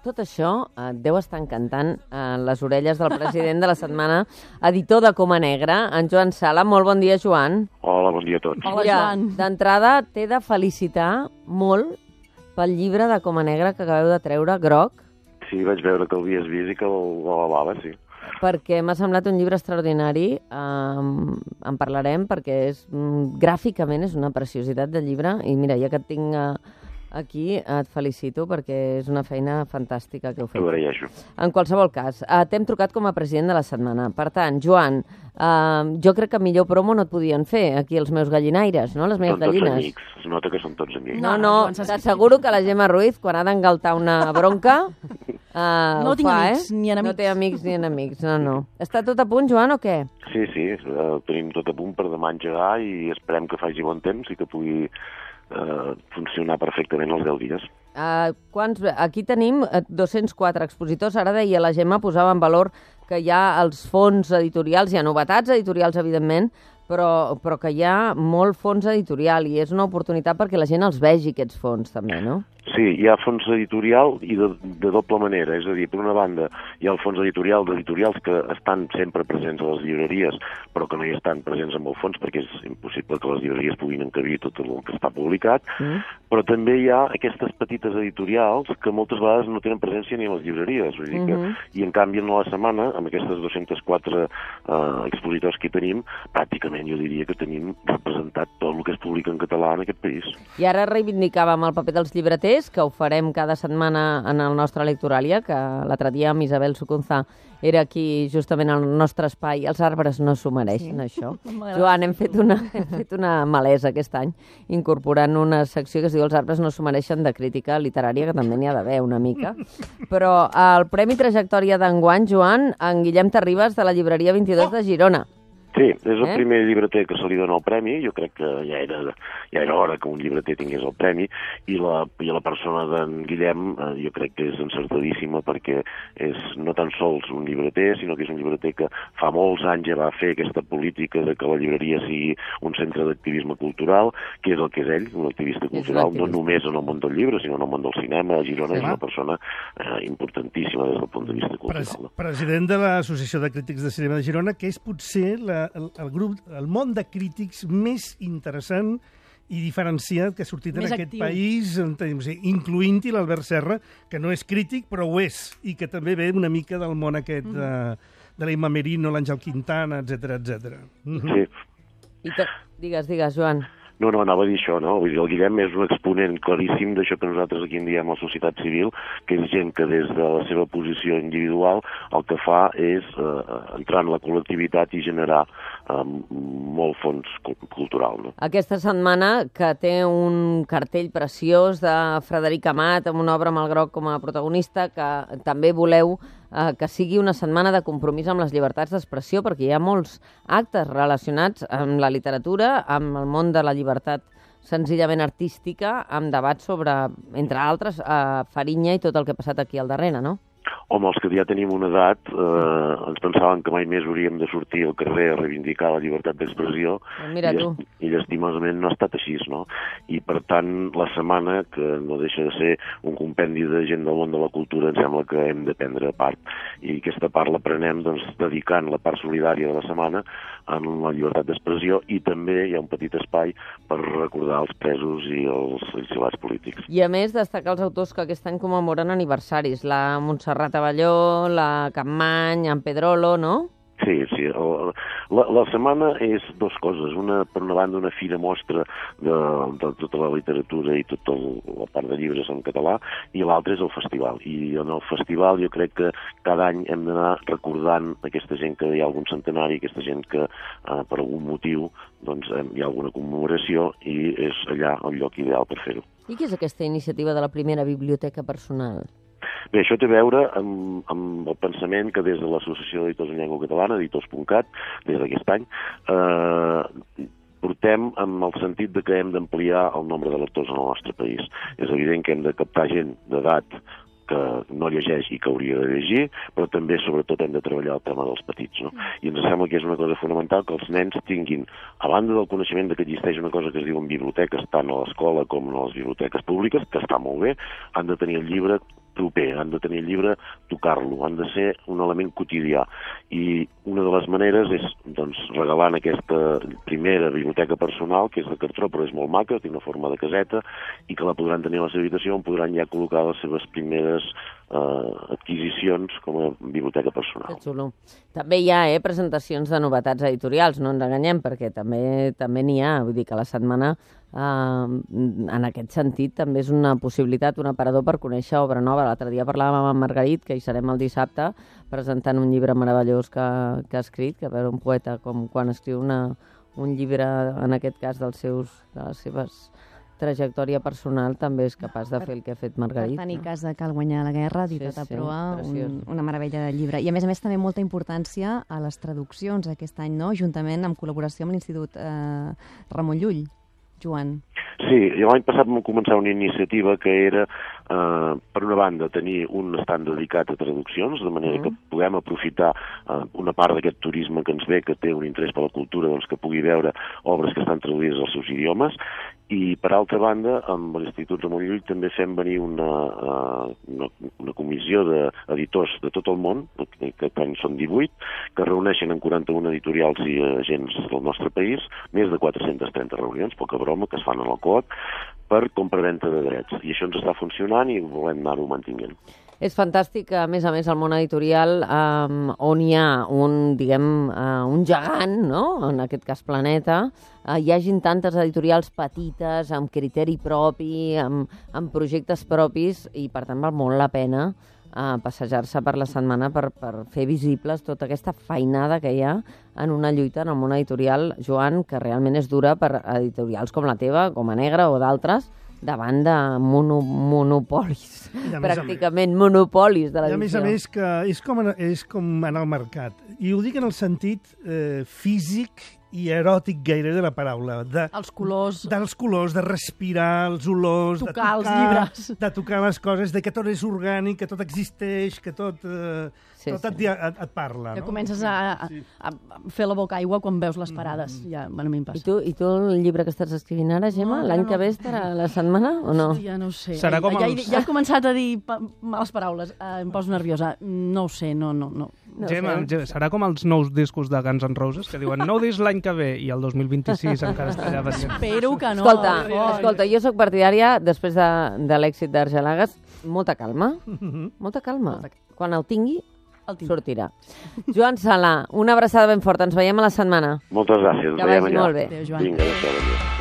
tot això deu estar encantant les orelles del president de la setmana, editor de Coma Negra, en Joan Sala. Molt bon dia, Joan. Hola, bon dia a tots. Hola, Joan. D'entrada, t'he de felicitar molt pel llibre de Coma Negra que acabeu de treure, Groc. Sí, vaig veure que l'havies vist i que l'alabava, sí. Perquè m'ha semblat un llibre extraordinari, en parlarem, perquè gràficament és una preciositat de llibre, i mira, ja que et tinc aquí, et felicito perquè és una feina fantàstica que heu fet. T'ho agraeixo. En qualsevol cas, t'hem trucat com a president de la setmana. Per tant, Joan, jo crec que millor promo no et podien fer aquí els meus gallinaires, no? Les meves gallines. Són tots amics, es nota que són tots amics. No, t'asseguro que la Gemma Ruiz, quan ha d'engaltar una bronca, no tinc amics ni enemics. No té amics ni enemics, no. Està tot a punt, Joan, o què? Sí, tenim tot a punt per demà engegar i esperem que faci bon temps i que pugui funcionar perfectament els 10 dies. Aquí tenim 204 expositors. Ara deia la Gemma, posava en valor que hi ha els fons editorials, hi ha novetats editorials, evidentment, però que hi ha molt fons editorial i és una oportunitat perquè la gent els vegi, aquests fons, també, no? Sí, hi ha fons editorial i de doble manera. És a dir, per una banda, hi ha el fons editorial d'editorials que estan sempre presents a les llibreries, però que no hi estan presents amb el fons perquè és impossible que les llibreries puguin encabir tot el que està publicat. Però també hi ha aquestes petites editorials que moltes vegades no tenen presència ni a les llibreries. Vull dir que, i en canvi, en la setmana, amb aquestes 204 expositors que hi tenim, pràcticament jo diria que tenim representat tot el que es publica en català en aquest país. I ara reivindicàvem el paper dels llibreters, que ho farem cada setmana en el nostre Lectoràlia, que l'altre dia amb Isabel Suconza era aquí justament al nostre espai. Els arbres no s'ho mereixen, això. Joan, hem fet una malesa aquest any, incorporant una secció que es diu Els arbres no s'ho mereixen, de crítica literària, que també n'hi ha d'haver una mica. Però el Premi Trajectòria d'enguany, Joan, en Guillem Terribas, de la llibreria 22 de Girona. Sí, és el primer llibreter que se li dona el premi. Jo crec que ja era hora que un llibreter tingués el premi, i la persona d'en Guillem jo crec que és encertadíssima, perquè és no tan sols un llibreter, sinó que és un llibreter que fa molts anys ja va fer aquesta política de que la llibreria sigui un centre d'activisme cultural, que és el que és ell, un activista cultural, no només en el món del llibre, sinó en el món del cinema. A Girona és una persona importantíssima des del punt de vista cultural. President de l'Associació de Crítics de Cinema de Girona, que és potser el món de crítics més interessant i diferenciat que ha sortit en aquest país, incloent-hi l'Albert Serra, que no és crític, però ho és, i que també ve una mica del món aquest de l'Emma Merino, l'Àngel Quintana, etc. Sí. Digues, Joan. No, anava a dir això, no? Vull dir, el Guillem és un exponent claríssim d'això que nosaltres aquí en diem la societat civil, que és gent que des de la seva posició individual el que fa és entrar en la col·lectivitat i generar molt fons cultural, no? Aquesta setmana, que té un cartell preciós de Frederic Amat, amb una obra amb el Groc com a protagonista, que també voleu que sigui una setmana de compromís amb les llibertats d'expressió, perquè hi ha molts actes relacionats amb la literatura, amb el món de la llibertat senzillament artística, amb debats sobre, entre altres, Fariña i tot el que ha passat aquí al darrere, no? Home, els que ja tenim una edat ens pensàvem que mai més hauríem de sortir al carrer a reivindicar la llibertat d'expressió, i llastimosament no ha estat així, no? I per tant, la setmana, que no deixa de ser un compendi de gent del món de la cultura, em sembla que hem de prendre part, i aquesta part la prenem dedicant la part solidària de la setmana en la llibertat d'expressió, i també hi ha un petit espai per recordar els presos i els exiliats polítics. I a més, destacar els autors que aquest any commemoren aniversaris, la Montserrat Abelló, la Capmany, en Pedrolo, no? Sí. La setmana és dues coses. Per una banda, una fira mostra de tota la literatura i tota la part de llibres en català, i l'altra és el festival. I en el festival jo crec que cada any hem d'anar recordant aquesta gent que hi ha algun centenari, aquesta gent que per algun motiu hi ha alguna commemoració, i és allà el lloc ideal per fer-ho. I què és aquesta iniciativa de la primera biblioteca personal? Bé, això té a veure amb el pensament que des de l'Associació d'Editors en Llengua Catalana, editors.cat, des d'aquest any, portem amb el sentit de que hem d'ampliar el nombre de lectors en el nostre país. És evident que hem de captar gent d'edat que no llegeix i que hauria de llegir, però també, sobretot, hem de treballar el tema dels petits, no? I ens sembla que és una cosa fonamental que els nens tinguin, a banda del coneixement de que existeix una cosa que es diuen biblioteques, tant a l'escola com a les biblioteques públiques, que està molt bé, han de tenir el llibre proper, han de tenir el llibre, tocar-lo, han de ser un element quotidià. I una de les maneres és doncs, regalant aquesta primera biblioteca personal, que és de cartró, però és molt maca, té una forma de caseta, i que la podran tenir a la seva habitació, on podran ja col·locar les seves primeres adquisicions com a biblioteca personal. Que xulo. També hi ha presentacions de novetats editorials, no ens enganyem, perquè també n'hi ha. Vull dir que la setmana, en aquest sentit, també és una possibilitat, un aparador per conèixer obra nova. L'altre dia parlàvem amb Margarit, que hi serem el dissabte, presentant un llibre meravellós que ha escrit, que per un poeta, com quan escriu un llibre, en aquest cas, de les seves trajectòria personal, també és capaç de fer el que ha fet Margarit. Per tenir casa cal guanyar la guerra, editat a proa, una meravella de llibre. I a més també molta importància a les traduccions aquest any, no? Juntament amb col·laboració amb l'Institut Ramon Llull. Joan. Sí, l'any passat vam començar una iniciativa que era, per una banda, tenir un estand dedicat a traduccions, de manera que puguem aprofitar una part d'aquest turisme que ens ve, que té un interès per la cultura, doncs que pugui veure obres que estan traduïdes als seus idiomes, i per altra banda, amb l'Institut Ramon Llull també fem venir una comissió d'editors de tot el món, que aquest any són 18, que reuneixen en 41 editorials i agents del nostre país, més de 430 reunions, poca broma, que es fan en el COAC, per compra-venta de drets. I això ens està funcionant i volem anar-ho mantinguent. És fantàstic que, a més, el món editorial, on hi ha un gegant, no? En aquest cas Planeta, hi hagin tantes editorials petites, amb criteri propi, amb projectes propis, i per tant val molt la pena passejar-se per la setmana per fer visibles tota aquesta feinada que hi ha en una lluita en el món editorial, Joan, que realment és dura per editorials com la teva, com a Negra o d'altres, davant de monopolis, pràcticament monopolis de l'edició. I a més que és com anar al mercat. I ho dic en el sentit físic i eròtic gairebé de la paraula. Els colors. Dels colors, de respirar, els olors, tocar els llibres. De tocar les coses, de que tot és orgànic, que tot existeix, que tot et parla. Que comences a fer la boca aigua quan veus les parades. Ja, a mi em passa. I tu el llibre que estàs escrivint ara, Gemma, l'any que ve estarà a la setmana o no? Ja no ho sé. Ja he començat a dir males paraules. Em poso nerviosa. No ho sé, no. Gemma, serà com els nous discos de Guns N' Roses, que diuen nou disc l'any que ve i el 2026 encara està allà pendent. Espero que no. Escolta, jo sóc partidària, després de l'èxit d'Argelagues, molta calma. Molta calma. Quan el tingui, sortirà. Joan Sala, una abraçada ben forta. Ens veiem a la setmana. Moltes gràcies. Que vagi molt bé. Adéu, Joan. Vinga, adéu.